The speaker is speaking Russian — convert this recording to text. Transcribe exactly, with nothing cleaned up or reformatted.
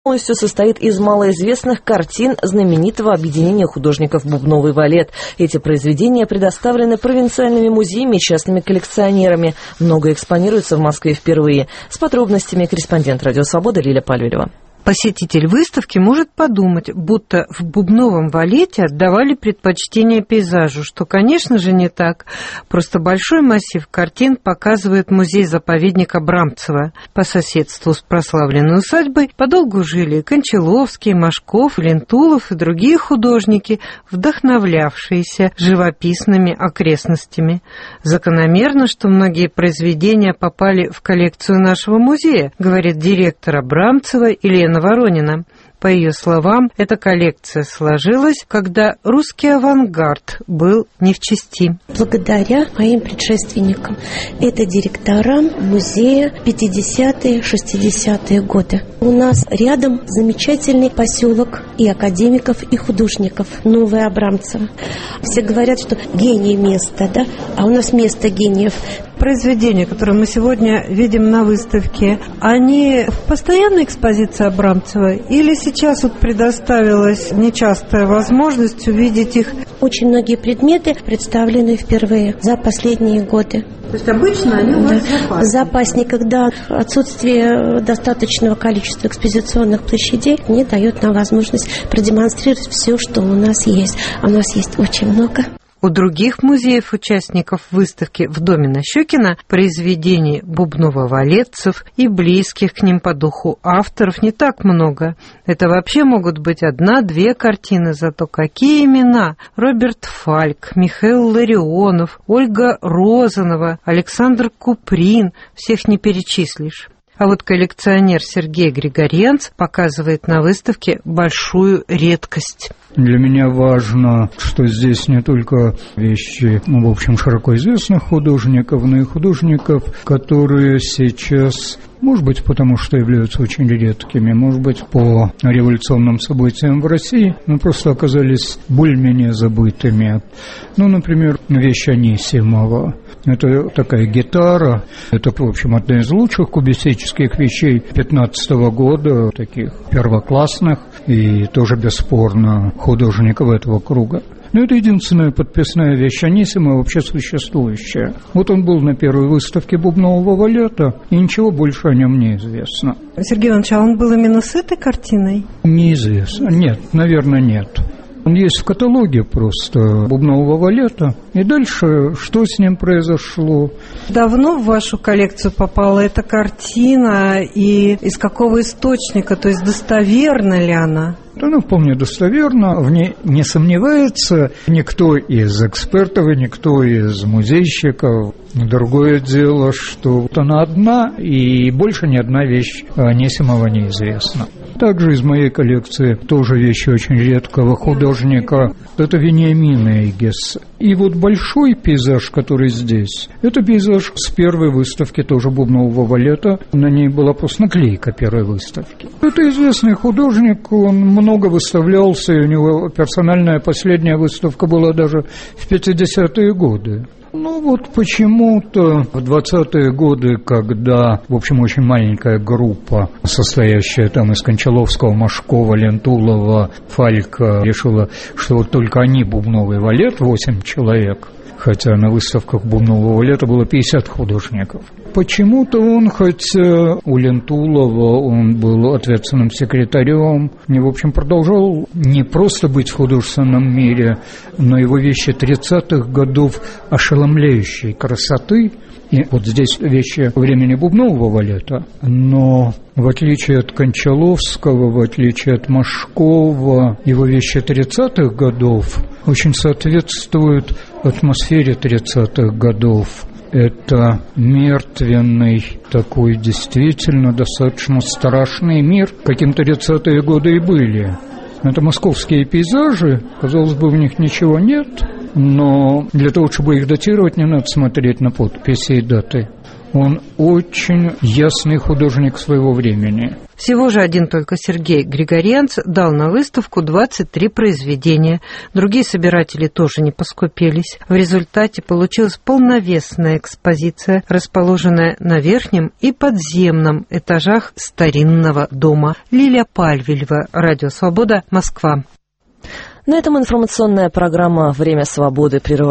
полностью состоит из малоизвестных картин знаменитого объединения художников «Бубновый валет». Эти произведения предоставлены провинциальными музеями и частными коллекционерами. Много экспонируется в Москве впервые. С подробностями корреспондент «Радио Свобода» Лиля Палюлева. Посетитель выставки может подумать, будто в «Бубновом валете» отдавали предпочтение пейзажу, что, конечно же, не так. Просто большой массив картин показывает музей-заповедник Абрамцева. По соседству с прославленной усадьбой подолгу жили Кончаловский, Машков, Лентулов и другие художники, вдохновлявшиеся живописными окрестностями. Закономерно, что многие произведения попали в коллекцию нашего музея, говорит директор Абрамцева Елена Воронина. По ее словам, эта коллекция сложилась, когда русский авангард был не в чести. Благодаря моим предшественникам, это директорам музея пятидесятые, шестидесятые годы. У нас рядом замечательный поселок и академиков, и художников, Новое Абрамцево. Все говорят, что гений места, да? А у нас место гениев. Произведения, которые мы сегодня видим на выставке, они в постоянной экспозиции Абрамцева или сейчас вот предоставилась нечастая возможность увидеть их? Очень многие предметы представлены впервые за последние годы. То есть обычно они у вас да. в запасе, когда отсутствие достаточного количества экспозиционных площадей не дает нам возможность продемонстрировать все, что у нас есть. А у нас есть очень много. У других музеев-участников выставки в доме Нащекина произведений бубново-валетцев и близких к ним по духу авторов не так много. Это вообще могут быть одна-две картины, зато какие имена! Роберт Фальк, Михаил Ларионов, Ольга Розанова, Александр Куприн – всех не перечислишь. А вот коллекционер Сергей Григорьянц показывает на выставке большую редкость. Для меня важно, что здесь не только вещи, ну, в общем, широко известных художников, но и художников, которые сейчас, может быть, потому что являются очень редкими, может быть, по революционным событиям в России, но просто оказались более-менее забытыми. Ну, например, вещь Анисимова. Это такая гитара, это, в общем, одна из лучших кубистических вещей пятнадцатого года, таких первоклассных и тоже бесспорно художников этого круга. Но это единственная подписная вещь Анисимова, вообще существующая. Вот он был на первой выставке Бубнового валета, и ничего больше о нем не известно. Сергей Иванович, а он был именно с этой картиной? Неизвестно. Нет, наверное, нет. Он есть в каталоге просто Бубнового валета. И дальше, что с ним произошло? Давно в вашу коллекцию попала эта картина, и из какого источника, то есть достоверна ли она? Она вполне достоверна, в ней не сомневается никто из экспертов и никто из музейщиков. Другое дело, что вот она одна, и больше ни одна вещь Анисимова неизвестна. Также из моей коллекции тоже вещи очень редкого художника. Это Вениамин Эйгес. И вот большой пейзаж, который здесь, это пейзаж с первой выставки тоже Бубнового валета. На ней была просто наклейка первой выставки. Это известный художник, он много выставлялся, и у него персональная последняя выставка была даже в пятидесятые годы. Ну вот почему-то в двадцатые годы, когда, в общем, очень маленькая группа, состоящая там из Кончаловского, Машкова, Лентулова, Фалька, решила, что вот только они Бубновый валет, восемь человек, хотя на выставках Бубнового валета было пятьдесят художников. Почему-то он, хотя у Лентулова он был ответственным секретарем, и, в общем, продолжал не просто быть в художественном мире, но его вещи тридцатых годов ошеломляющей красоты. И вот здесь вещи времени Бубнового валета, но в отличие от Кончаловского, в отличие от Машкова, его вещи тридцатых годов очень соответствуют атмосфере тридцатых годов. Это мертвенный, такой действительно достаточно страшный мир, каким тридцатые годы и были. Это московские пейзажи, казалось бы, в них ничего нет, но для того, чтобы их датировать, не надо смотреть на подписи и даты. Он очень ясный художник своего времени. Всего же один только Сергей Григорянц дал на выставку двадцать три произведения. Другие собиратели тоже не поскупились. В результате получилась полновесная экспозиция, расположенная на верхнем и подземном этажах старинного дома. Лилия Пальвелева, Радио Свобода, Москва. На этом информационная программа «Время свободы» прерывается.